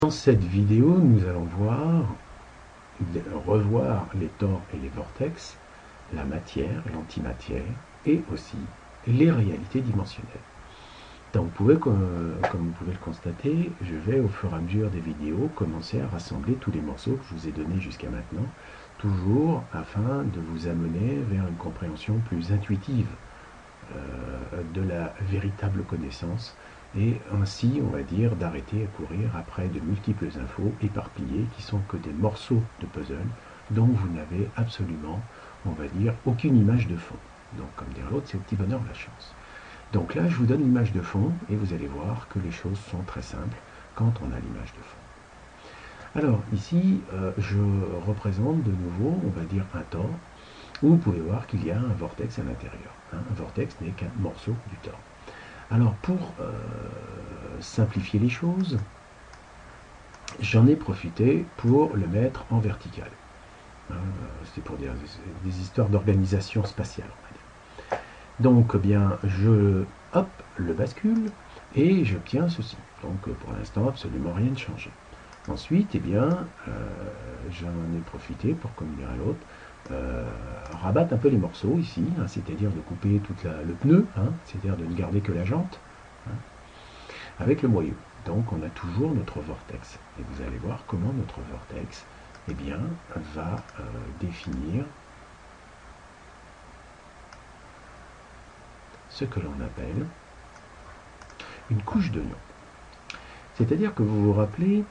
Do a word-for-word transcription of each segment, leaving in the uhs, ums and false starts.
Dans cette vidéo, nous allons voir, revoir les tores et les vortex, la matière, l'antimatière, et aussi les réalités dimensionnelles. Donc, vous pouvez, comme, comme vous pouvez le constater, je vais au fur et à mesure des vidéos commencer à rassembler tous les morceaux que je vous ai donnés jusqu'à maintenant, toujours afin de vous amener vers une compréhension plus intuitive euh, de la véritable connaissance, et ainsi, on va dire, d'arrêter à courir après de multiples infos éparpillées qui sont que des morceaux de puzzle dont vous n'avez absolument, on va dire, aucune image de fond. Donc, comme dire l'autre, c'est au petit bonheur la chance. Donc là, je vous donne l'image de fond et vous allez voir que les choses sont très simples quand on a l'image de fond. Alors ici, euh, je représente de nouveau, on va dire, un tore, où vous pouvez voir qu'il y a un vortex à l'intérieur. Hein. Un vortex n'est qu'un morceau du tore. Alors pour euh, simplifier les choses, j'en ai profité pour le mettre en vertical. Hein, c'est pour dire des, des histoires d'organisation spatiale, on va dire. Donc, eh bien, je hop, le bascule et j'obtiens ceci. Donc, pour l'instant, absolument rien de changé. Ensuite, eh bien, euh, j'en ai profité pour, comme dirait l'autre, euh, rabattre un peu les morceaux ici, hein, c'est-à-dire de couper tout le pneu, hein, c'est-à-dire de ne garder que la jante, hein, avec le moyeu. Donc, on a toujours notre vortex. Et vous allez voir comment notre vortex, eh bien, va euh, définir ce que l'on appelle une couche d'oignon. C'est-à-dire que vous vous rappelez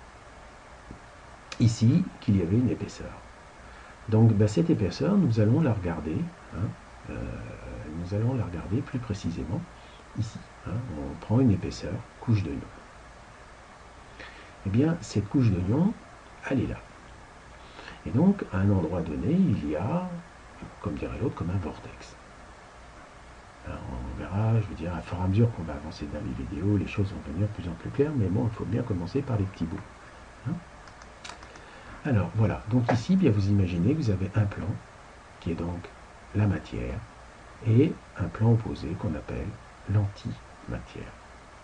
ici qu'il y avait une épaisseur. Donc ben, cette épaisseur, nous allons la regarder, hein, euh, nous allons la regarder plus précisément ici. Hein, on prend une épaisseur, couche d'oignon. Eh bien, cette couche d'oignon, elle est là. Et donc, à un endroit donné, il y a, comme dirait l'autre, comme un vortex. Alors, on verra, je veux dire, à fur et à mesure qu'on va avancer dans les vidéos, les choses vont devenir de plus en plus claires, mais bon, il faut bien commencer par les petits bouts. Hein. Alors, voilà. Donc ici, bien, vous imaginez que vous avez un plan, qui est donc la matière, et un plan opposé qu'on appelle l'antimatière.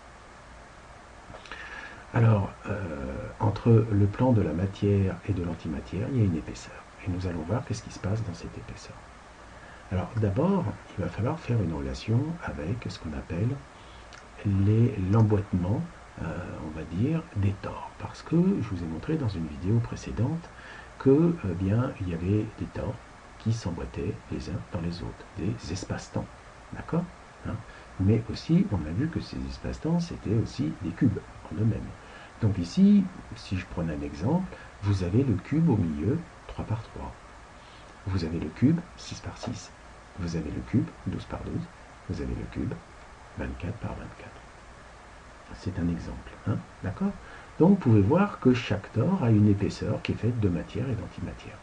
Alors, euh, entre le plan de la matière et de l'antimatière, il y a une épaisseur. Et nous allons voir qu'est-ce qui se passe dans cette épaisseur. Alors, d'abord, il va falloir faire une relation avec ce qu'on appelle l'emboîtement, euh, on va dire, des tores. Parce que je vous ai montré dans une vidéo précédente que, eh bien, il y avait des tores qui s'emboîtaient les uns dans les autres, des espaces-temps. D'accord, hein. Mais aussi, on a vu que ces espaces-temps, c'était aussi des cubes en eux-mêmes. Donc ici, si je prenais un exemple, vous avez le cube au milieu, trois par trois. Vous avez le cube, six par six. Vous avez le cube, douze par douze. Vous avez le cube, vingt-quatre par vingt-quatre. C'est un exemple. Hein, d'accord? Donc, vous pouvez voir que chaque tore a une épaisseur qui est faite de matière et d'antimatière.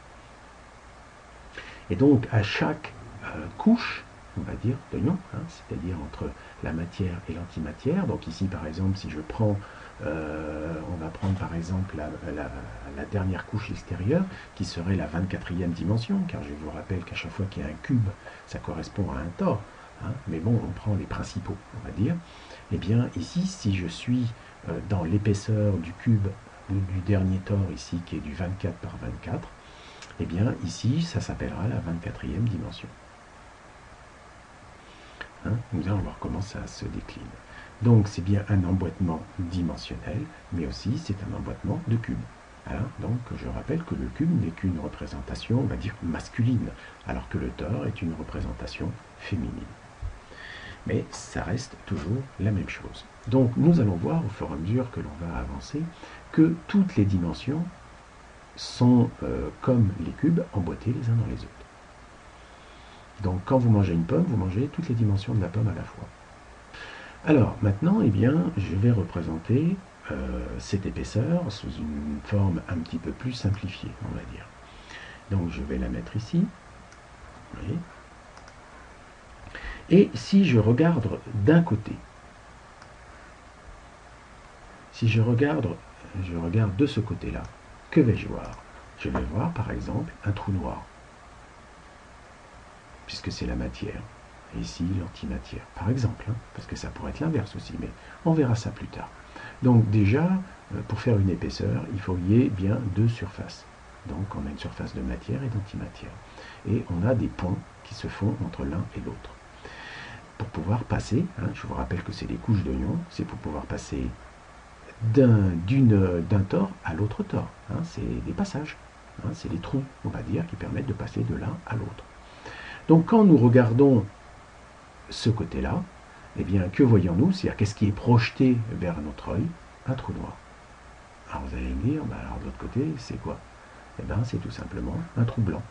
Et donc, à chaque euh, couche, on va dire, d'oignon, hein, c'est-à-dire entre la matière et l'antimatière. Donc ici, par exemple, si je prends, euh, on va prendre par exemple la, la, la dernière couche extérieure, qui serait la vingt-quatrième dimension, car je vous rappelle qu'à chaque fois qu'il y a un cube, ça correspond à un tore. Hein, mais bon, on prend les principaux, on va dire. Eh bien, ici, si je suis euh, dans l'épaisseur du cube, ou du dernier tore ici, qui est du vingt-quatre par vingt-quatre, eh bien, ici, ça s'appellera la vingt-quatrième dimension. Hein, nous allons voir comment ça se décline. Donc, c'est bien un emboîtement dimensionnel, mais aussi c'est un emboîtement de cubes. Hein, donc, je rappelle que le cube n'est qu'une représentation, on va dire, masculine, alors que le tore est une représentation féminine. Mais ça reste toujours la même chose. Donc, nous allons voir, au fur et à mesure que l'on va avancer, que toutes les dimensions sont, euh, comme les cubes, emboîtés les uns dans les autres. Donc, quand vous mangez une pomme, vous mangez toutes les dimensions de la pomme à la fois. Alors, maintenant, eh bien, je vais représenter euh, cette épaisseur sous une forme un petit peu plus simplifiée, on va dire. Donc, je vais la mettre ici. Vous voyez. Et si je regarde d'un côté, si je regarde, je regarde de ce côté-là, que vais-je voir? Je vais voir, par exemple, un trou noir, puisque c'est la matière, et ici l'antimatière, par exemple, hein, parce que ça pourrait être l'inverse aussi, mais on verra ça plus tard. Donc déjà, pour faire une épaisseur, il faut qu'il y ait bien deux surfaces. Donc on a une surface de matière et d'antimatière. Et on a des ponts qui se font entre l'un et l'autre. Pour pouvoir passer, hein, je vous rappelle que c'est des couches d'oignons, c'est pour pouvoir passer d'un d'un tore à l'autre tore. Hein, c'est des passages, hein, c'est des trous, on va dire, qui permettent de passer de l'un à l'autre. Donc quand nous regardons ce côté-là, eh bien, que voyons-nous? C'est-à-dire, qu'est-ce qui est projeté vers notre œil? Un trou noir. Alors vous allez me dire, bah, alors de l'autre côté, c'est quoi? Eh bien, c'est tout simplement un trou blanc.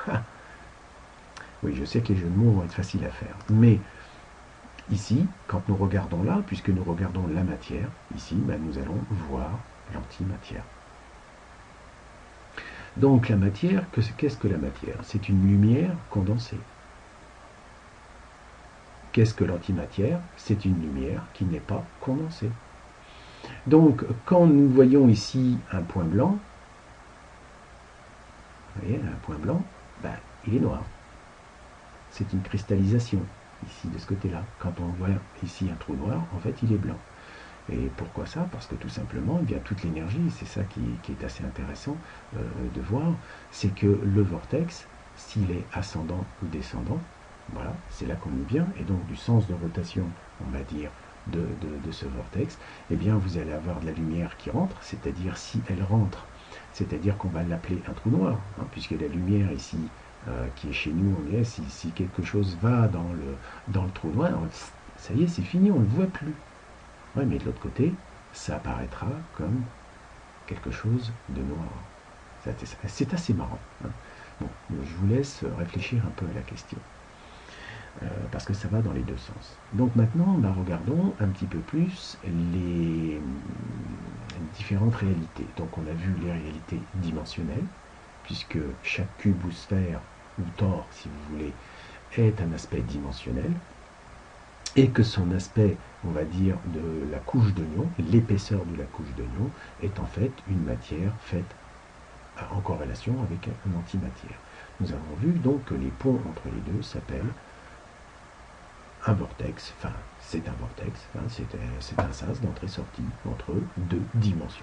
Oui, je sais que les jeux de mots vont être faciles à faire, mais ici, quand nous regardons là, puisque nous regardons la matière, ici, ben, nous allons voir l'antimatière. Donc la matière, qu'est-ce que la matière? C'est une lumière condensée. Qu'est-ce que l'antimatière? C'est une lumière qui n'est pas condensée. Donc quand nous voyons ici un point blanc, vous voyez, un point blanc, ben, il est noir. C'est une cristallisation, ici, de ce côté-là. Quand on voit ici un trou noir, en fait, il est blanc. Et pourquoi ça? Parce que tout simplement, eh bien, toute l'énergie, c'est ça qui, qui est assez intéressant euh, de voir, c'est que le vortex, s'il est ascendant ou descendant, voilà, c'est là qu'on est bien, et donc du sens de rotation, on va dire, de, de, de ce vortex, eh bien, vous allez avoir de la lumière qui rentre, c'est-à-dire si elle rentre, c'est-à-dire qu'on va l'appeler un trou noir, hein, puisque la lumière ici, euh, qui est chez nous, on est, si, si quelque chose va dans le, dans le trou noir, ça y est, c'est fini, on ne le voit plus. Oui, mais de l'autre côté, ça apparaîtra comme quelque chose de noir. C'est assez marrant. Hein. Bon, je vous laisse réfléchir un peu à la question. Euh, parce que ça va dans les deux sens. Donc maintenant, bah, regardons un petit peu plus les différentes réalités. Donc on a vu les réalités dimensionnelles, puisque chaque cube ou sphère, ou tore, si vous voulez, est un aspect dimensionnel, et que son aspect, on va dire, de la couche d'oignon, l'épaisseur de la couche d'oignon, est en fait une matière faite en corrélation avec une antimatière. Nous avons vu donc que les ponts entre les deux s'appellent un vortex, enfin c'est un vortex, hein, c'est un sas d'entrée-sortie entre deux dimensions.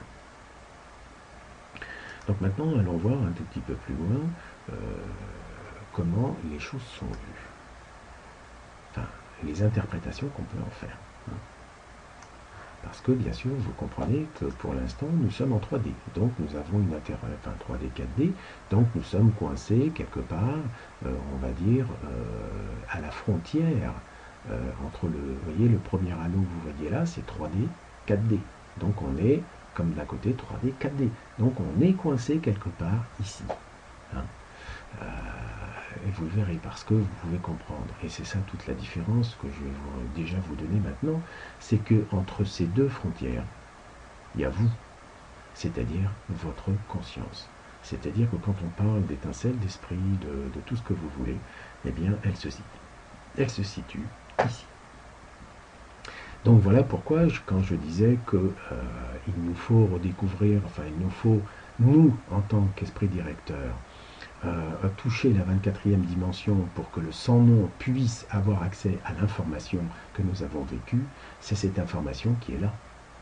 Donc maintenant, allons voir un tout petit peu plus loin euh, comment les choses sont vues. Enfin, les interprétations qu'on peut en faire. Hein. Parce que, bien sûr, vous comprenez que pour l'instant, nous sommes en trois D. Donc, nous avons une inter... enfin, trois D, quatre D. Donc, nous sommes coincés quelque part, euh, on va dire, euh, à la frontière euh, entre le, vous voyez, le premier anneau que vous voyez là, c'est trois D, quatre D. Donc, on est, comme d'un côté, trois D, quatre D. Donc, on est coincé quelque part ici. Hein. Euh, et vous le verrez parce que vous pouvez comprendre, et c'est ça toute la différence que je vais vous, déjà vous donner maintenant, c'est que entre ces deux frontières, il y a vous, c'est-à-dire votre conscience. C'est-à-dire que quand on parle d'étincelle, d'esprit, de, de tout ce que vous voulez, eh bien, elle se situe, elle se situe ici. Donc voilà pourquoi, je, quand je disais que euh, il nous faut redécouvrir, enfin il nous faut, nous, en tant qu'esprit directeur, Euh, toucher la vingt-quatrième dimension pour que le sans-nom puisse avoir accès à l'information que nous avons vécue, c'est cette information qui est là.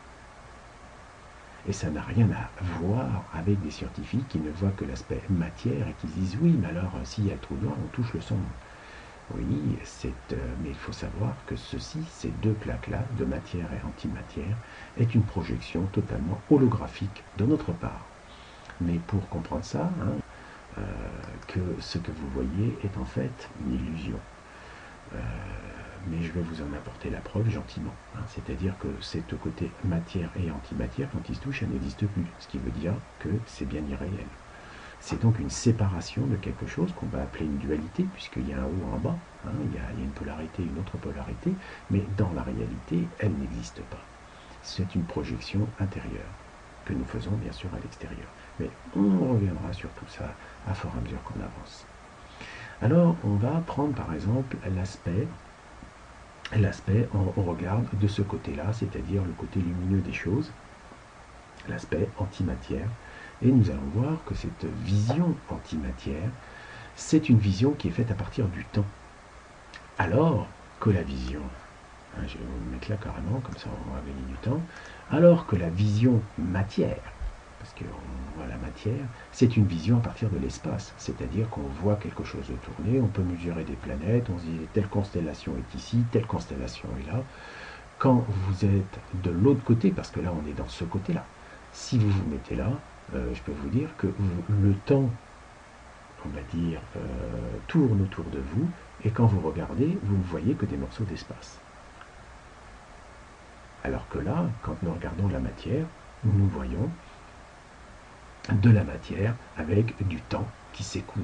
Et ça n'a rien à voir avec des scientifiques qui ne voient que l'aspect matière et qui disent oui, mais alors s'il y a le trou noir, on touche le sans-nom. Oui, euh, mais il faut savoir que ceci, ces deux plaques-là, de matière et antimatière, est une projection totalement holographique de notre part. Mais pour comprendre ça, hein, Euh, que ce que vous voyez est en fait une illusion. Euh, mais je vais vous en apporter la preuve gentiment. Hein, c'est-à-dire que c'est au côté matière et antimatière, quand ils se touchent, elle n'existe plus. Ce qui veut dire que c'est bien irréel. C'est donc une séparation de quelque chose qu'on va appeler une dualité, puisqu'il y a un haut et un bas. Hein, il, y a, il y a une polarité et une autre polarité, mais dans la réalité, elle n'existe pas. C'est une projection intérieure que nous faisons bien sûr à l'extérieur. Mais on reviendra sur tout ça à fur et à mesure qu'on avance. Alors, on va prendre par exemple l'aspect, l'aspect, on, on regarde de ce côté-là, c'est-à-dire le côté lumineux des choses, l'aspect antimatière, et nous allons voir que cette vision antimatière, c'est une vision qui est faite à partir du temps. Alors que la vision hein, je vais vous le mettre là carrément, comme ça on va gagner du temps, alors que la vision matière, parce qu'on voit la matière, c'est une vision à partir de l'espace, c'est-à-dire qu'on voit quelque chose tourner, on peut mesurer des planètes, on se dit telle constellation est ici, telle constellation est là. Quand vous êtes de l'autre côté, parce que là on est dans ce côté-là, si vous vous mettez là, euh, je peux vous dire que vous, le temps, on va dire, euh, tourne autour de vous, et quand vous regardez, vous ne voyez que des morceaux d'espace. Alors que là, quand nous regardons la matière, nous voyons de la matière avec du temps qui s'écoule.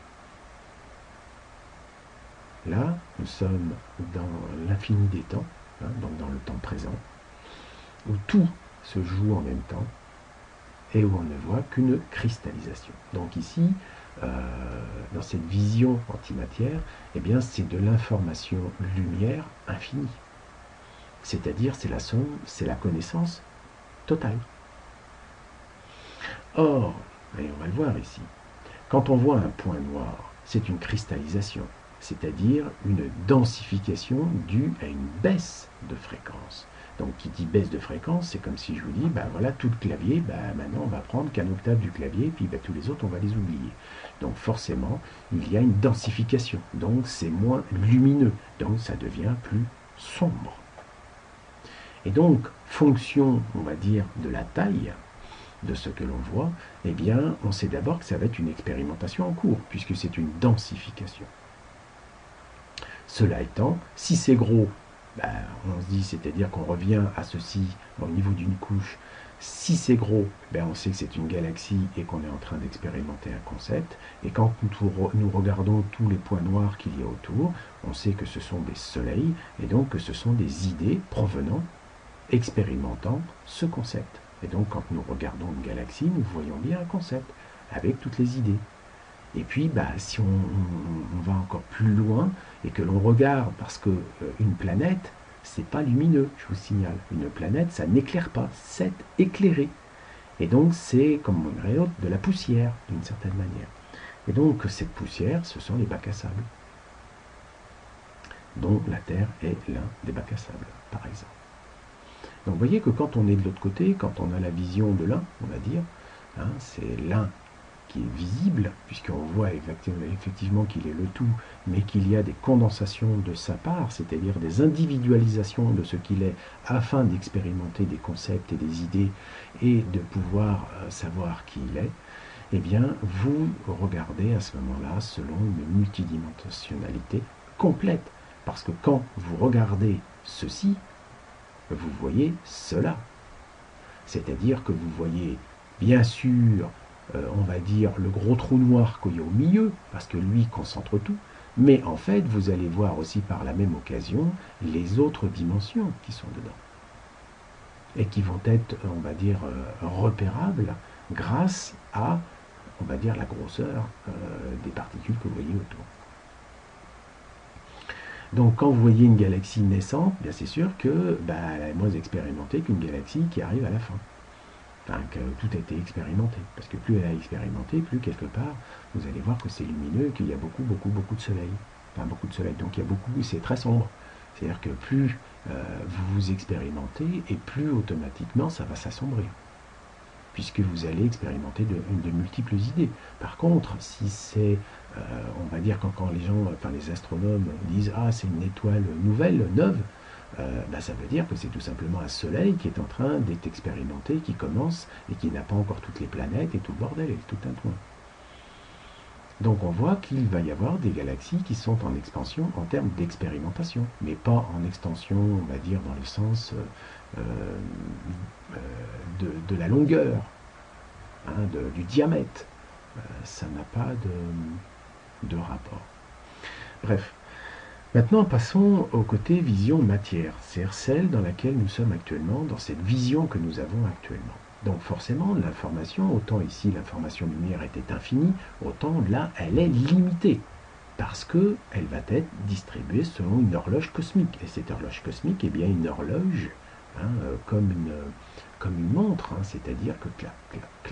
Là, nous sommes dans l'infini des temps, hein, donc dans le temps présent, où tout se joue en même temps et où on ne voit qu'une cristallisation. Donc ici, euh, dans cette vision antimatière, eh bien, c'est de l'information lumière infinie. C'est-à-dire, c'est la somme, c'est la connaissance totale. Or, et on va le voir ici, quand on voit un point noir, c'est une cristallisation, c'est-à-dire une densification due à une baisse de fréquence. Donc, qui dit baisse de fréquence, c'est comme si je vous dis, ben voilà, tout le clavier, ben maintenant on va prendre qu'un octave du clavier, puis ben, tous les autres, on va les oublier. Donc, forcément, il y a une densification, donc c'est moins lumineux, donc ça devient plus sombre. Et donc, fonction, on va dire, de la taille de ce que l'on voit, eh bien, on sait d'abord que ça va être une expérimentation en cours, puisque c'est une densification. Cela étant, si c'est gros, ben, on se dit, c'est-à-dire qu'on revient à ceci au niveau d'une couche. Si c'est gros, ben, on sait que c'est une galaxie et qu'on est en train d'expérimenter un concept. Et quand nous regardons tous les points noirs qu'il y a autour, on sait que ce sont des soleils, et donc que ce sont des idées provenant, expérimentant ce concept. Et donc quand nous regardons une galaxie, nous voyons bien un concept, avec toutes les idées. Et puis, bah, si on, on, on va encore plus loin et que l'on regarde, parce que euh, une planète, c'est pas lumineux, je vous signale. Une planète, ça n'éclaire pas, c'est éclairé. Et donc, c'est, comme on dirait l'autre, de la poussière, d'une certaine manière. Et donc, cette poussière, ce sont les bacs à sable, dont la Terre est l'un des bacs à sable, par exemple. Donc, vous voyez que quand on est de l'autre côté, quand on a la vision de l'un, on va dire, hein, c'est l'un qui est visible, puisqu'on voit effectivement qu'il est le tout, mais qu'il y a des condensations de sa part, c'est-à-dire des individualisations de ce qu'il est, afin d'expérimenter des concepts et des idées, et de pouvoir savoir qui il est, eh bien, vous regardez à ce moment-là selon une multidimensionnalité complète. Parce que quand vous regardez ceci, vous voyez cela. C'est-à-dire que vous voyez, bien sûr, Euh, on va dire, le gros trou noir qu'il y a au milieu, parce que lui concentre tout, mais en fait, vous allez voir aussi par la même occasion les autres dimensions qui sont dedans, et qui vont être, on va dire, euh, repérables grâce à, on va dire, la grosseur euh, des particules que vous voyez autour. Donc, quand vous voyez une galaxie naissante, bien c'est sûr que bah, elle est moins expérimentée qu'une galaxie qui arrive à la fin. Enfin, que tout a été expérimenté. Parce que plus elle a expérimenté, plus quelque part, vous allez voir que c'est lumineux et qu'il y a beaucoup, beaucoup, beaucoup de soleil. Enfin, beaucoup de soleil. Donc il y a beaucoup, c'est très sombre. C'est-à-dire que plus euh, vous vous expérimentez, et plus automatiquement ça va s'assombrir. Puisque vous allez expérimenter de, de multiples idées. Par contre, si c'est, euh, on va dire, quand, quand les gens, enfin les astronomes disent « Ah, c'est une étoile nouvelle, neuve », Euh, ben ça veut dire que c'est tout simplement un soleil qui est en train d'être expérimenté, qui commence et qui n'a pas encore toutes les planètes et tout le bordel et tout un point. Donc on voit qu'il va y avoir des galaxies qui sont en expansion en termes d'expérimentation, mais pas en extension, on va dire, dans le sens euh, euh, de, de la longueur, hein, de, du diamètre. Euh, ça n'a pas de, de rapport. Bref. Maintenant, passons au côté vision matière, c'est-à-dire celle dans laquelle nous sommes actuellement, dans cette vision que nous avons actuellement. Donc forcément, l'information, autant ici l'information lumière était infinie, autant là, elle est limitée, parce qu'elle va être distribuée selon une horloge cosmique. Et cette horloge cosmique est bien une horloge, hein, comme, une, comme une montre, hein, c'est-à-dire que clac, clac, clac, clac,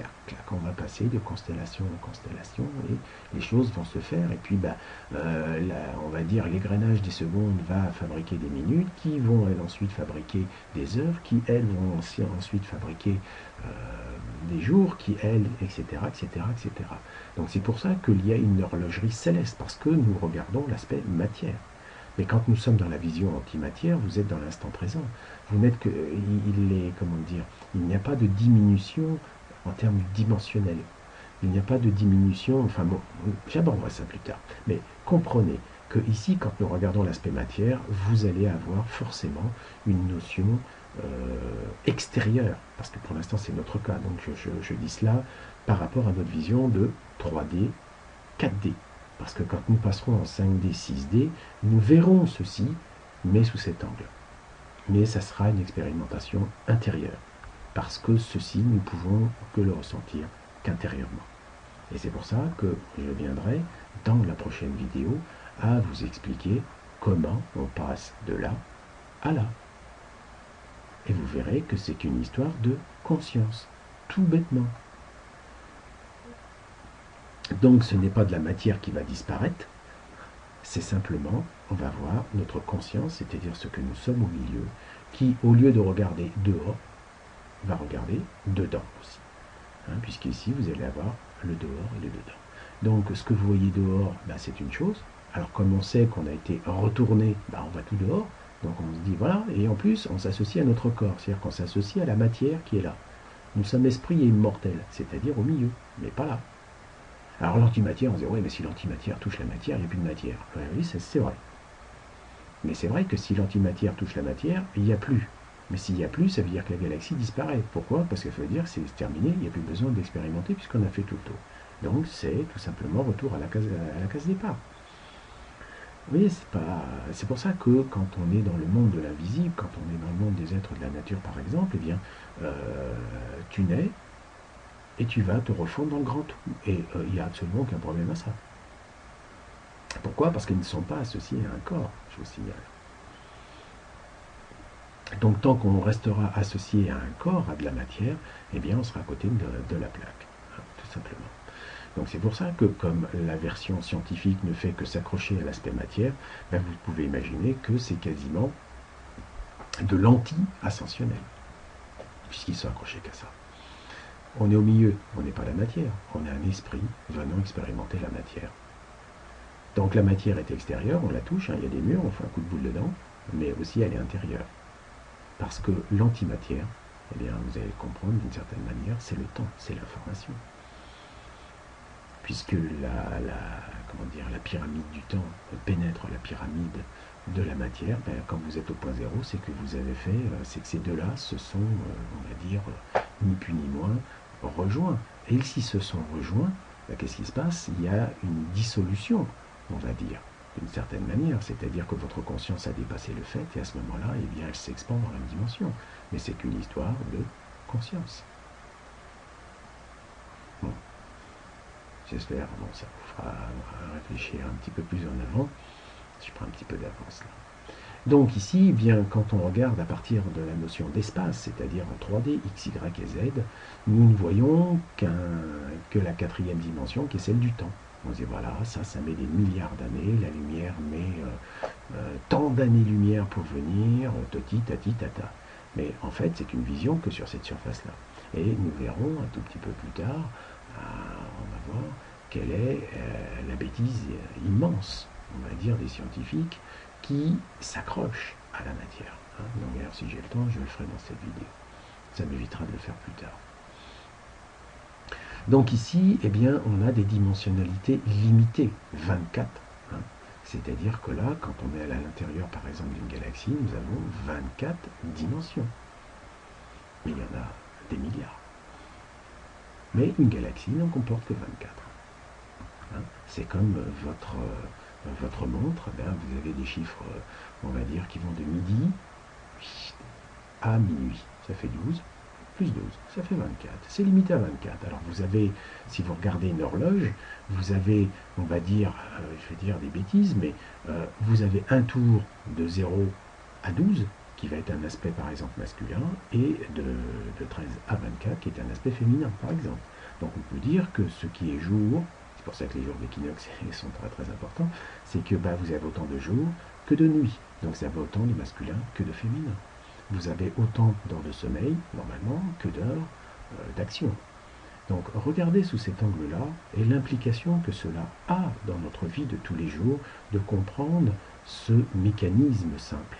qu'on va passer de constellation en constellation et les choses vont se faire. Et puis, bah, euh, là, on va dire, l'égrenage des secondes va fabriquer des minutes qui vont, elles, ensuite fabriquer des heures, qui, elles, vont aussi ensuite fabriquer euh, des jours, qui, elles, et cetera, et cetera, et cetera. Donc, c'est pour ça qu'il y a une horlogerie céleste, parce que nous regardons l'aspect matière. Mais quand nous sommes dans la vision antimatière, vous êtes dans l'instant présent. Vous n'êtes que, il est, comment dire, il n'y a pas de diminution en termes dimensionnels. Il n'y a pas de diminution, enfin bon, j'aborderai ça plus tard. Mais comprenez que ici, quand nous regardons l'aspect matière, vous allez avoir forcément une notion euh, extérieure, parce que pour l'instant c'est notre cas. Donc je, je, je dis cela par rapport à notre vision de trois D, quatre D. Parce que quand nous passerons en cinq D, six D, nous verrons ceci, mais sous cet angle. Mais ça sera une expérimentation intérieure. Parce que ceci, nous pouvons que le ressentir qu'intérieurement. Et c'est pour ça que je viendrai, dans la prochaine vidéo, à vous expliquer comment on passe de là à là. Et vous verrez que c'est une histoire de conscience, tout bêtement. Donc ce n'est pas de la matière qui va disparaître, c'est simplement, on va voir notre conscience, c'est-à-dire ce que nous sommes au milieu, qui, au lieu de regarder dehors, va regarder dedans aussi. Hein, puisqu'ici, vous allez avoir le dehors et le dedans. Donc ce que vous voyez dehors, ben, c'est une chose. Alors comme on sait qu'on a été retourné, ben, on va tout dehors. Donc on se dit, voilà, et en plus, on s'associe à notre corps, c'est-à-dire qu'on s'associe à la matière qui est là. Nous sommes esprit et immortel, c'est-à-dire au milieu, mais pas là. Alors l'antimatière, on se dit, oui, mais si l'antimatière touche la matière, il n'y a plus de matière. Ouais, oui, c'est vrai. Mais c'est vrai que si l'antimatière touche la matière, il n'y a plus. Mais s'il n'y a plus, ça veut dire que la galaxie disparaît. Pourquoi? Parce que ça veut dire que c'est terminé, il n'y a plus besoin d'expérimenter puisqu'on a fait tout le tour. Donc c'est tout simplement retour à la case, à la case départ. Oui, c'est pas, c'est pour ça que quand on est dans le monde de l'invisible, quand on est dans le monde des êtres de la nature par exemple, eh bien, euh, tu nais et tu vas te refondre dans le grand tout. Et euh, il n'y a absolument aucun problème à ça. Pourquoi? Parce qu'ils ne sont pas associés à un corps, je vous signale. Donc tant qu'on restera associé à un corps, à de la matière, eh bien on sera à côté de, de la plaque, hein, tout simplement. Donc c'est pour ça que comme la version scientifique ne fait que s'accrocher à l'aspect matière, ben vous pouvez imaginer que c'est quasiment de l'anti-ascensionnel, puisqu'ils sont accrochés qu'à ça. On est au milieu, on n'est pas la matière, on est un esprit venant expérimenter la matière. Donc la matière est extérieure, on la touche, hein, il y a des murs, on fait un coup de boule dedans, mais aussi elle est intérieure. Parce que l'antimatière, eh bien, vous allez le comprendre d'une certaine manière, c'est le temps, c'est l'information. Puisque la, la, comment dire, la pyramide du temps pénètre la pyramide de la matière, ben, quand vous êtes au point zéro, c'est que vous avez fait, c'est que ces deux-là se sont, on va dire, ni plus ni moins, rejoints. Et s'ils se sont rejoints, ben, qu'est-ce qui se passe? Il y a une dissolution, on va dire, d'une certaine manière, c'est-à-dire que votre conscience a dépassé le fait, et à ce moment-là, eh bien, elle s'expand dans la dimension. Mais c'est qu'une histoire de conscience. Bon. J'espère, bon, ça vous fera réfléchir un petit peu plus en avant. Je prends un petit peu d'avance là. Donc ici, eh bien, quand on regarde à partir de la notion d'espace, c'est-à-dire en trois D, X, Y et Z, nous ne voyons qu'un, que la quatrième dimension, qui est celle du temps. On se dit, voilà, ça, ça met des milliards d'années, la lumière met euh, euh, tant d'années-lumière pour venir, toti, tati, tata. Mais en fait, c'est une vision que sur cette surface-là. Et nous verrons un tout petit peu plus tard, euh, on va voir, quelle est euh, la bêtise immense, on va dire, des scientifiques qui s'accrochent à la matière. Hein. Donc, alors, si j'ai le temps, je le ferai dans cette vidéo. Ça m'évitera de le faire plus tard. Donc ici, eh bien, on a des dimensionnalités limitées, vingt-quatre. Hein. C'est-à-dire que là, quand on est à l'intérieur, par exemple, d'une galaxie, nous avons vingt-quatre dimensions. Mais il y en a des milliards. Mais une galaxie n'en comporte que vingt-quatre. Hein. C'est comme votre, euh, votre montre, eh bien, vous avez des chiffres, euh, on va dire, qui vont de midi à minuit. Ça fait douze. Plus douze, ça fait vingt-quatre. C'est limité à vingt-quatre. Alors vous avez, si vous regardez une horloge, vous avez, on va dire, euh, je vais dire des bêtises, mais euh, vous avez un tour de zéro à douze, qui va être un aspect par exemple masculin, et de, de treize à vingt-quatre, qui est un aspect féminin, par exemple. Donc on peut dire que ce qui est jour, c'est pour ça que les jours d'équinoxe sont très très importants, c'est que bah, vous avez autant de jours que de nuits. Donc vous avez autant de masculin que de féminin. Vous avez autant d'heures de sommeil, normalement, que d'heures euh, d'action. Donc regardez sous cet angle-là et l'implication que cela a dans notre vie de tous les jours de comprendre ce mécanisme simple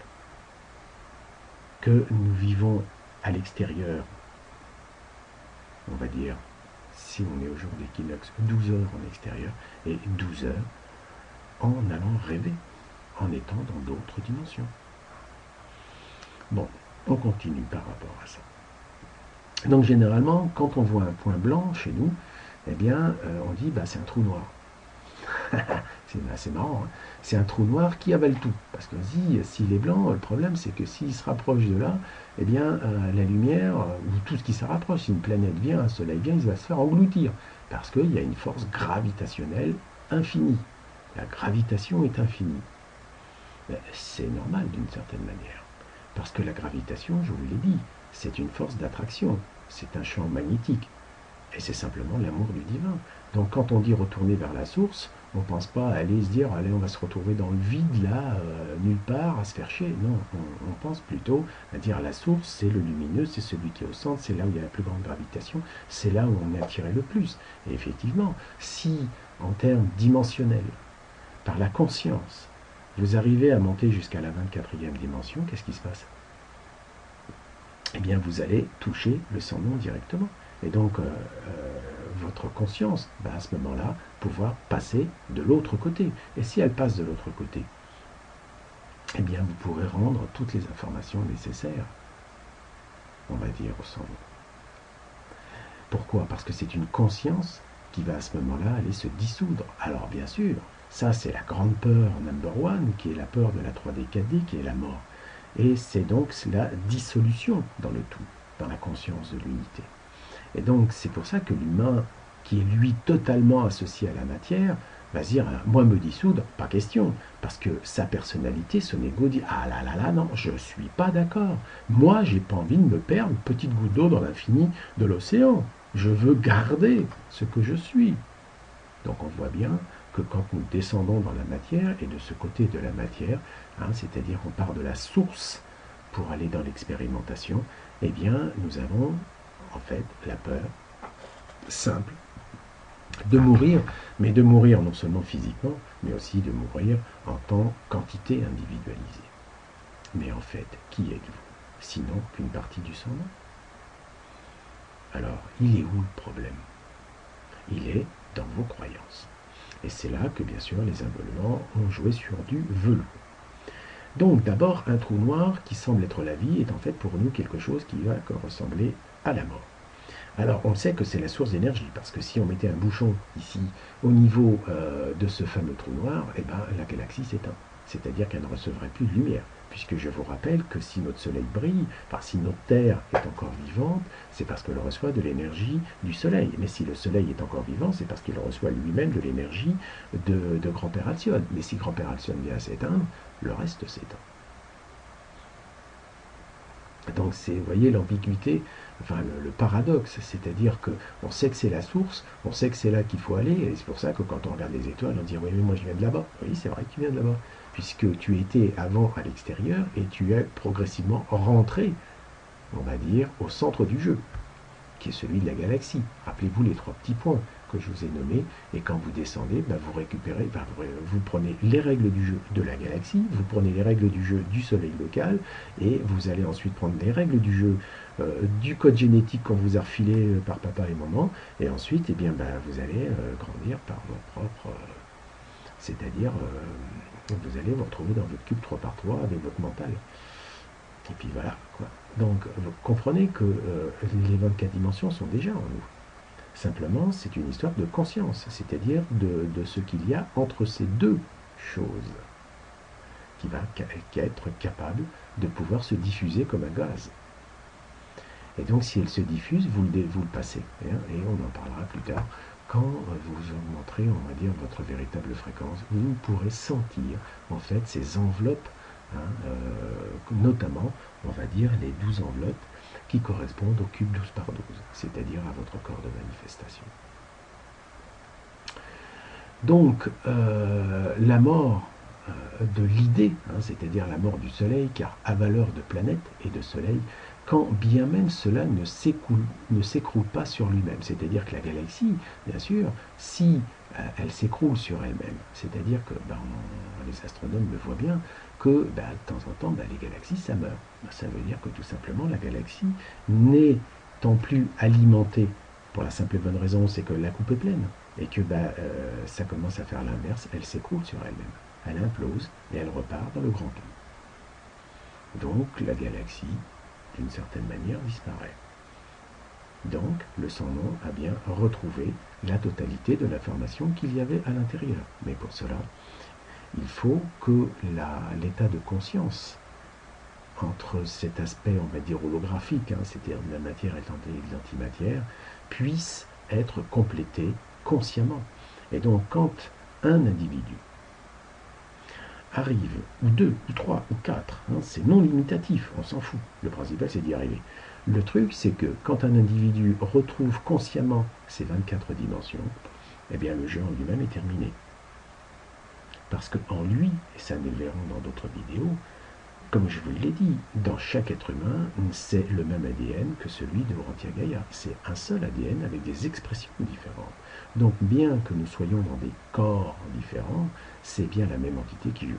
que nous vivons à l'extérieur, on va dire, si on est au jour d'équinoxe, douze heures en extérieur et douze heures en allant rêver, en étant dans d'autres dimensions. Bon, on continue par rapport à ça. Donc généralement, quand on voit un point blanc chez nous, eh bien, euh, on dit, bah, c'est un trou noir. C'est assez marrant, hein. C'est un trou noir qui avale tout. Parce qu'on se dit, s'il est blanc, le problème c'est que s'il se rapproche de là, eh bien, euh, la lumière, euh, ou tout ce qui se rapproche, si une planète vient, un soleil vient, il va se faire engloutir. Parce qu'il y a une force gravitationnelle infinie. La gravitation est infinie. C'est normal d'une certaine manière. Parce que la gravitation, je vous l'ai dit, c'est une force d'attraction. C'est un champ magnétique. Et c'est simplement l'amour du divin. Donc quand on dit retourner vers la source, on ne pense pas à aller se dire, allez, on va se retrouver dans le vide, là, euh, nulle part, à se faire chier. Non, on, on pense plutôt à dire la source, c'est le lumineux, c'est celui qui est au centre, c'est là où il y a la plus grande gravitation, c'est là où on est attiré le plus. Et effectivement, si, en termes dimensionnels, par la conscience, vous arrivez à monter jusqu'à la vingt-quatrième dimension, qu'est-ce qui se passe? Eh bien, vous allez toucher le sans-nom directement. Et donc, euh, euh, votre conscience va à ce moment-là pouvoir passer de l'autre côté. Et si elle passe de l'autre côté, eh bien, vous pourrez rendre toutes les informations nécessaires, on va dire, au sans-nom. Pourquoi? Parce que c'est une conscience qui va à ce moment-là aller se dissoudre. Alors, bien sûr, ça, c'est la grande peur number one, qui est la peur de la trois D quatre D, qui est la mort. Et c'est donc la dissolution dans le tout, dans la conscience de l'unité. Et donc, c'est pour ça que l'humain, qui est lui totalement associé à la matière, va se dire, moi me dissoudre, pas question, parce que sa personnalité, son ego dit, ah là là là, non, je ne suis pas d'accord. Moi, j'ai pas envie de me perdre une petite goutte d'eau dans l'infini de l'océan. Je veux garder ce que je suis. Donc on voit bien que quand nous descendons dans la matière, et de ce côté de la matière, hein, c'est-à-dire on part de la source pour aller dans l'expérimentation, eh bien nous avons en fait la peur simple de mourir, mais de mourir non seulement physiquement, mais aussi de mourir en tant qu'entité individualisée. Mais en fait, qui êtes-vous? Sinon qu'une partie du sang. Alors, il est où le problème? Il est dans vos croyances. Et c'est là que, bien sûr, les involements ont joué sur du velours. Donc, d'abord, un trou noir qui semble être la vie est en fait pour nous quelque chose qui va ressembler à la mort. Alors, on sait que c'est la source d'énergie, parce que si on mettait un bouchon ici, au niveau euh, de ce fameux trou noir, eh ben, la galaxie s'éteint. C'est-à-dire qu'elle ne recevrait plus de lumière. Puisque je vous rappelle que si notre soleil brille, enfin si notre Terre est encore vivante, c'est parce qu'elle reçoit de l'énergie du soleil. Mais si le soleil est encore vivant, c'est parce qu'il reçoit lui-même de l'énergie de, de Grand-Père Alcyone. Mais si Grand-Père Alcyone vient à s'éteindre, le reste s'éteint. Donc c'est, vous voyez, l'ambiguïté, enfin le, le paradoxe, c'est-à-dire qu'on sait que c'est la source, on sait que c'est là qu'il faut aller, et c'est pour ça que quand on regarde les étoiles, on dit oui mais moi je viens de là-bas. Oui, c'est vrai que tu viens de là-bas, puisque tu étais avant à l'extérieur et tu es progressivement rentré, on va dire, au centre du jeu, qui est celui de la galaxie. Rappelez-vous les trois petits points que je vous ai nommés, et quand vous descendez, ben vous récupérez, ben vous, vous prenez les règles du jeu de la galaxie, vous prenez les règles du jeu du soleil local, et vous allez ensuite prendre les règles du jeu euh, du code génétique qu'on vous a refilé par papa et maman, et ensuite, eh bien, ben, vous allez euh, grandir par vos propres... Euh, c'est-à-dire, euh, vous allez vous retrouver dans votre cube trois par trois avec votre mental. Et puis voilà, quoi. Donc, vous comprenez que euh, les vingt-quatre dimensions sont déjà en nous. Simplement, c'est une histoire de conscience, c'est-à-dire de, de ce qu'il y a entre ces deux choses, qui va qui être capable de pouvoir se diffuser comme un gaz. Et donc, si elle se diffuse, vous le, vous le passez. Hein, et on en parlera plus tard. Quand vous augmenterez, on va dire, votre véritable fréquence, vous pourrez sentir, en fait, ces enveloppes hein, euh, notamment, on va dire, les douze enveloppes qui correspondent au cube douze par douze, c'est-à-dire à votre corps de manifestation. Donc, euh, la mort euh, de l'idée, hein, c'est-à-dire la mort du Soleil, car à valeur de planète et de Soleil, quand bien même cela ne s'écroule pas sur lui-même. C'est-à-dire que la galaxie, bien sûr, si euh, elle s'écroule sur elle-même, c'est-à-dire que ben, on, les astronomes le voient bien, que ben, de temps en temps, ben, les galaxies, ça meurt. Ben, ça veut dire que tout simplement, la galaxie n'étant plus alimentée, pour la simple et bonne raison, c'est que la coupe est pleine, et que ben, euh, ça commence à faire l'inverse, elle s'écroule sur elle-même. Elle implose, et elle repart dans le grand tout. Donc, la galaxie, d'une certaine manière, disparaît. Donc, le sans-nom a bien retrouvé la totalité de l'information qu'il y avait à l'intérieur. Mais pour cela, il faut que l'état de conscience entre cet aspect, on va dire, holographique, hein, c'est-à-dire de la matière et de l'antimatière, puisse être complété consciemment. Et donc, quand un individu arrive, ou deux, ou trois, ou quatre, hein, c'est non limitatif, on s'en fout. Le principal, c'est d'y arriver. Le truc, c'est que quand un individu retrouve consciemment ces vingt-quatre dimensions, eh bien le jeu en lui-même est terminé. Parce qu'en lui, et ça nous le verrons dans d'autres vidéos, comme je vous l'ai dit, dans chaque être humain, c'est le même A D N que celui de Urantia Gaïa. C'est un seul A D N avec des expressions différentes. Donc bien que nous soyons dans des corps différents, c'est bien la même entité qui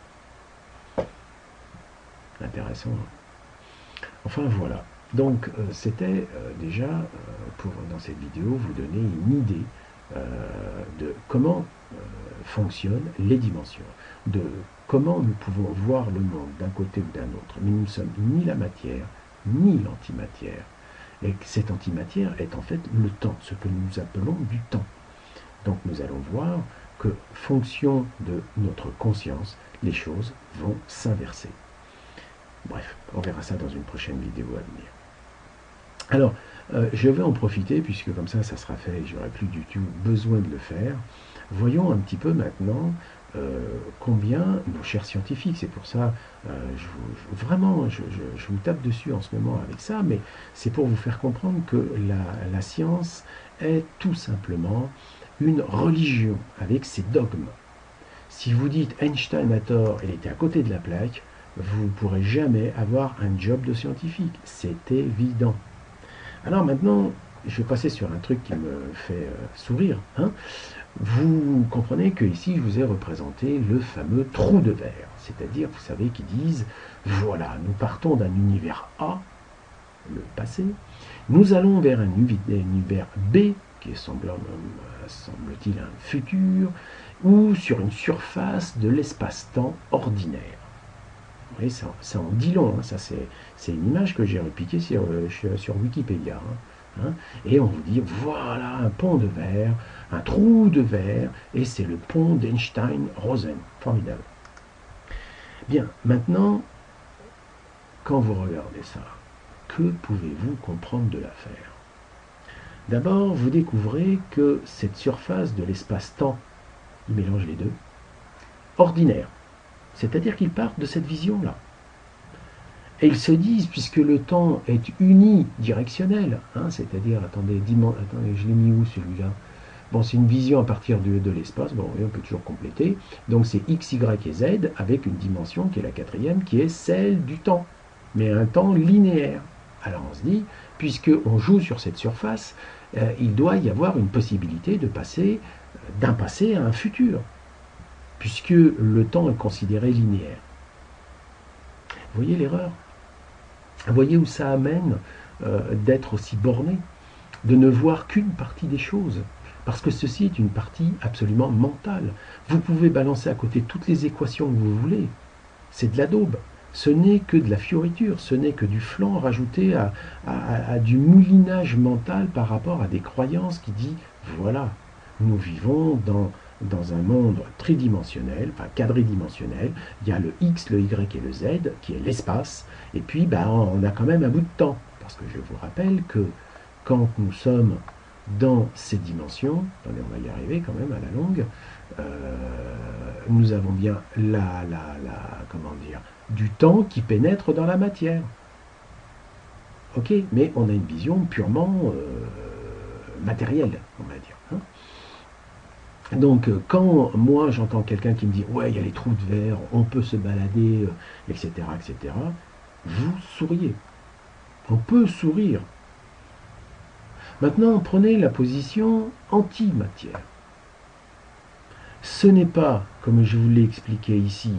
joue. Intéressant. Hein? Enfin voilà. Donc euh, c'était euh, déjà, euh, pour dans cette vidéo, vous donner une idée euh, de comment euh, fonctionnent les dimensions, de comment nous pouvons voir le monde d'un côté ou d'un autre. Mais nous ne sommes ni la matière, ni l'antimatière. Et cette antimatière est en fait le temps, ce que nous appelons du temps. Donc nous allons voir que, fonction de notre conscience, les choses vont s'inverser. Bref, on verra ça dans une prochaine vidéo à venir. Alors, euh, je vais en profiter, puisque comme ça, ça sera fait et je n'aurai plus du tout besoin de le faire. Voyons un petit peu maintenant euh, combien nos chers scientifiques, c'est pour ça, euh, je vous, je, vraiment, je, je, je vous tape dessus en ce moment avec ça, mais c'est pour vous faire comprendre que la, la science est tout simplement une religion avec ses dogmes. Si vous dites Einstein a tort, il était à côté de la plaque, vous ne pourrez jamais avoir un job de scientifique. C'est évident. Alors maintenant, je vais passer sur un truc qui me fait euh, sourire. Hein. Vous comprenez que ici, je vous ai représenté le fameux trou de verre. C'est-à-dire, vous savez, qui disent, voilà, nous partons d'un univers A, le passé, nous allons vers un univers B, qui est semble-t-il un futur, ou sur une surface de l'espace-temps ordinaire. Vous voyez, ça, ça en dit long, hein, ça c'est une image que j'ai repiquée sur, sur Wikipédia. Hein, hein, et on vous dit, voilà un pont de verre, un trou de verre, et c'est le pont d'Einstein-Rosen. Formidable. Bien, maintenant, quand vous regardez ça, que pouvez-vous comprendre de l'affaire? D'abord, vous découvrez que cette surface de l'espace-temps, il mélange les deux, ordinaire. C'est-à-dire qu'ils partent de cette vision-là. Et ils se disent, puisque le temps est unidirectionnel, hein, c'est-à-dire, attendez, attendez, je l'ai mis où celui-là? Bon, c'est une vision à partir de, de l'espace, bon, on peut toujours compléter. Donc c'est X, Y et Z, avec une dimension qui est la quatrième, qui est celle du temps, mais un temps linéaire. Alors on se dit, puisqu'on joue sur cette surface, euh, il doit y avoir une possibilité de passer d'un passé à un futur, puisque le temps est considéré linéaire. Vous voyez l'erreur? Vous voyez où ça amène euh, d'être aussi borné, de ne voir qu'une partie des choses, parce que ceci est une partie absolument mentale. Vous pouvez balancer à côté toutes les équations que vous voulez, c'est de la daube. Ce n'est que de la fioriture, ce n'est que du flan rajouté à, à, à du moulinage mental par rapport à des croyances qui disent, voilà, nous vivons dans, dans un monde tridimensionnel, enfin quadridimensionnel, il y a le X, le Y et le Z, qui est l'espace, et puis ben, on a quand même un bout de temps, parce que je vous rappelle que quand nous sommes dans ces dimensions, attendez, on va y arriver quand même à la longue, euh, nous avons bien la, la, la, comment dire, du temps qui pénètre dans la matière. Ok, mais on a une vision purement euh, matérielle, on va dire. Hein. Donc, quand moi j'entends quelqu'un qui me dit ouais, il y a les trous de verre, on peut se balader, et cetera, et cetera, vous souriez. On peut sourire. Maintenant, prenez la position anti-matière. Ce n'est pas, comme je vous l'ai expliqué ici,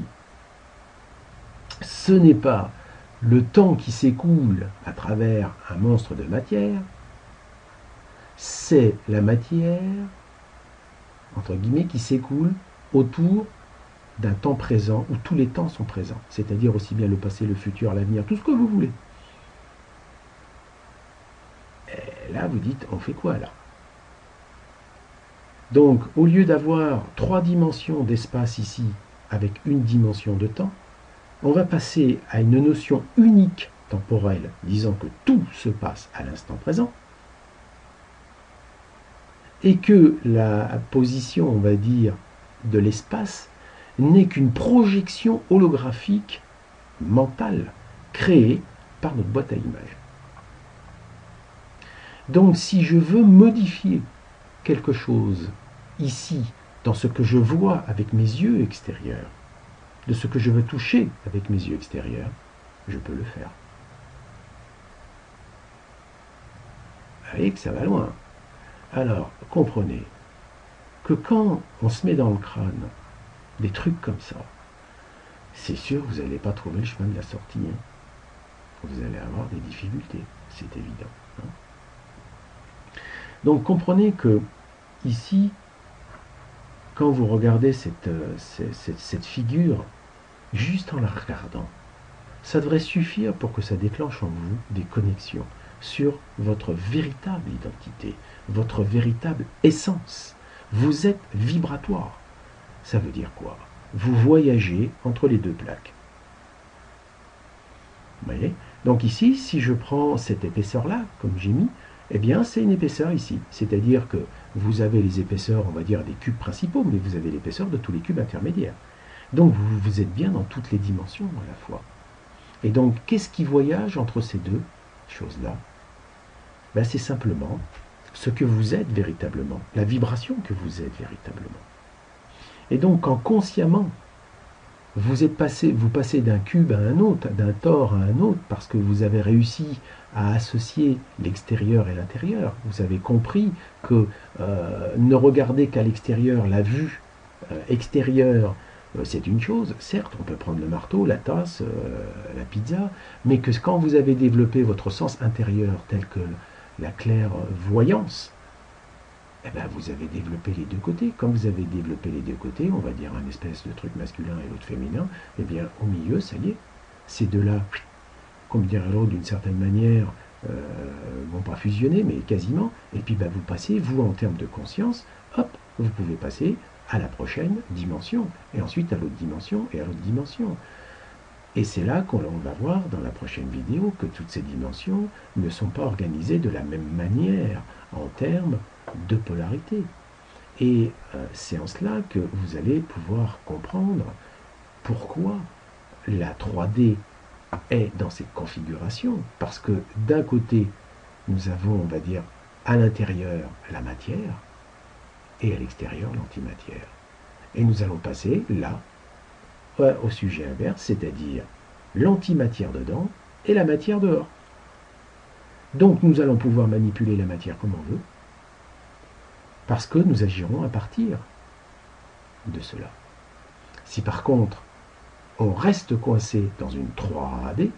ce n'est pas le temps qui s'écoule à travers un monstre de matière, c'est la matière, entre guillemets, qui s'écoule autour d'un temps présent où tous les temps sont présents, c'est-à-dire aussi bien le passé, le futur, l'avenir, tout ce que vous voulez. Et là, vous dites, on fait quoi là? Donc, au lieu d'avoir trois dimensions d'espace ici, avec une dimension de temps, on va passer à une notion unique temporelle, disant que tout se passe à l'instant présent, et que la position, on va dire, de l'espace n'est qu'une projection holographique mentale créée par notre boîte à images. Donc, si je veux modifier quelque chose ici, dans ce que je vois avec mes yeux extérieurs, de ce que je veux toucher avec mes yeux extérieurs, je peux le faire. Vous voyez que ça va loin. Alors, comprenez que quand on se met dans le crâne des trucs comme ça, c'est sûr, vous n'allez pas trouver le chemin de la sortie. Hein. Vous allez avoir des difficultés, c'est évident. Hein. Donc, comprenez que ici, quand vous regardez cette, cette, cette figure, juste en la regardant, ça devrait suffire pour que ça déclenche en vous des connexions sur votre véritable identité, votre véritable essence. Vous êtes vibratoire. Ça veut dire quoi? Vous voyagez entre les deux plaques. Vous voyez? Donc ici, si je prends cette épaisseur-là, comme j'ai mis, eh bien c'est une épaisseur ici. C'est-à-dire que vous avez les épaisseurs, on va dire, des cubes principaux, mais vous avez l'épaisseur de tous les cubes intermédiaires. Donc vous, vous êtes bien dans toutes les dimensions à la fois. Et donc, qu'est-ce qui voyage entre ces deux choses-là? Ben, c'est simplement ce que vous êtes véritablement, la vibration que vous êtes véritablement. Et donc, quand consciemment, vous êtes passé, vous passez d'un cube à un autre, d'un tore à un autre, parce que vous avez réussi à associer l'extérieur et l'intérieur, vous avez compris que euh, ne regarder qu'à l'extérieur, la vue euh, extérieure, euh, c'est une chose. Certes, on peut prendre le marteau, la tasse, euh, la pizza, mais que quand vous avez développé votre sens intérieur tel que la clairvoyance, eh ben, vous avez développé les deux côtés. Quand vous avez développé les deux côtés, on va dire un espèce de truc masculin et l'autre féminin, eh bien, au milieu, ça y est, ces deux-là, comme dirait l'autre d'une certaine manière, euh, vont pas fusionner, mais quasiment, et puis ben, vous passez, vous, en termes de conscience, hop, vous pouvez passer à la prochaine dimension, et ensuite à l'autre dimension, et à l'autre dimension. Et c'est là qu'on va voir dans la prochaine vidéo que toutes ces dimensions ne sont pas organisées de la même manière en termes de polarité. Et euh, c'est en cela que vous allez pouvoir comprendre pourquoi la trois D est dans cette configuration. Parce que d'un côté, nous avons, on va dire, à l'intérieur la matière et à l'extérieur l'antimatière. Et nous allons passer là au sujet inverse, c'est-à-dire l'antimatière dedans et la matière dehors. Donc nous allons pouvoir manipuler la matière comme on veut, parce que nous agirons à partir de cela. Si par contre, on reste coincé dans une trois D,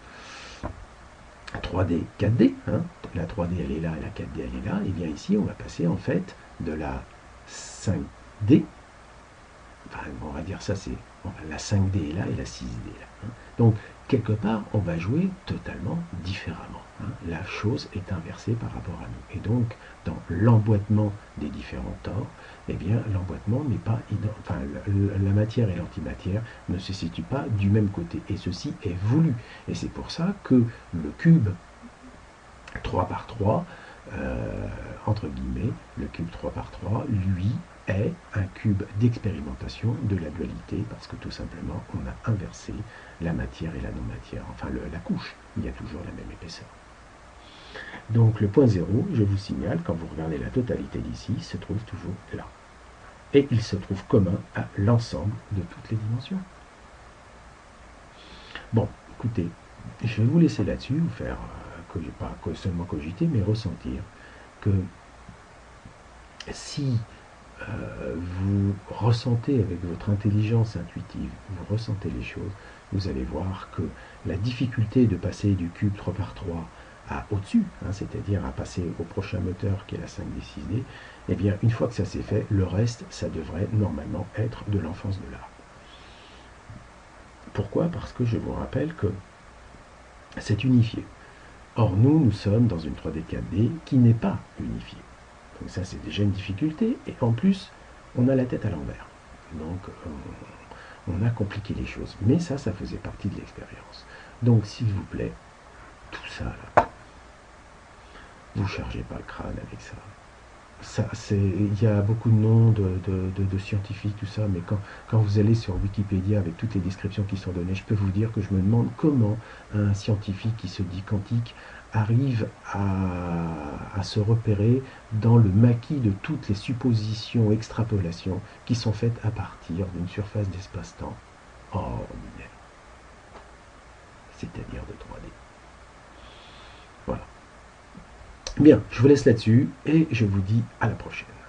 trois D, quatre D, hein, la trois D elle est là et la quatre D elle est là, et bien ici on va passer en fait de la cinq D, enfin on va dire ça c'est la cinq D est là et la six D est là. Hein. Donc, quelque part, on va jouer totalement différemment. Hein. La chose est inversée par rapport à nous. Et donc, dans l'emboîtement des différents tores, eh bien, l'emboîtement n'est pas ident... enfin, la, la matière et l'antimatière ne se situent pas du même côté. Et ceci est voulu. Et c'est pour ça que le cube trois par trois euh, entre guillemets, le cube trois par trois, lui, est un cube d'expérimentation de la dualité, parce que tout simplement, on a inversé la matière et la non-matière, enfin le, la couche, il y a toujours la même épaisseur. Donc le point zéro, je vous signale, quand vous regardez la totalité d'ici, se trouve toujours là. Et il se trouve commun à l'ensemble de toutes les dimensions. Bon, écoutez, je vais vous laisser là-dessus, vous faire, euh, pas seulement cogiter, mais ressentir que si euh, vous ressentez avec votre intelligence intuitive, vous ressentez les choses, vous allez voir que la difficulté de passer du cube trois par trois à au-dessus, hein, c'est-à-dire à passer au prochain moteur qui est la cinq D six D, eh bien, une fois que ça s'est fait, le reste, ça devrait normalement être de l'enfance de l'art. Pourquoi? Parce que je vous rappelle que c'est unifié. Or, nous, nous sommes dans une trois D quatre D qui n'est pas unifiée. Donc ça, c'est déjà une difficulté. Et en plus, on a la tête à l'envers. Donc, on, on a compliqué les choses. Mais ça, ça faisait partie de l'expérience. Donc, s'il vous plaît, tout ça, là, vous ne chargez pas le crâne avec ça. Ça, c'est, il y a beaucoup de noms de, de, de, de scientifiques, tout ça, mais quand, quand vous allez sur Wikipédia avec toutes les descriptions qui sont données, je peux vous dire que je me demande comment un scientifique qui se dit quantique arrive à, à se repérer dans le maquis de toutes les suppositions, extrapolations qui sont faites à partir d'une surface d'espace-temps ordinaire, c'est-à-dire de trois D. Voilà. Bien, je vous laisse là-dessus et je vous dis à la prochaine.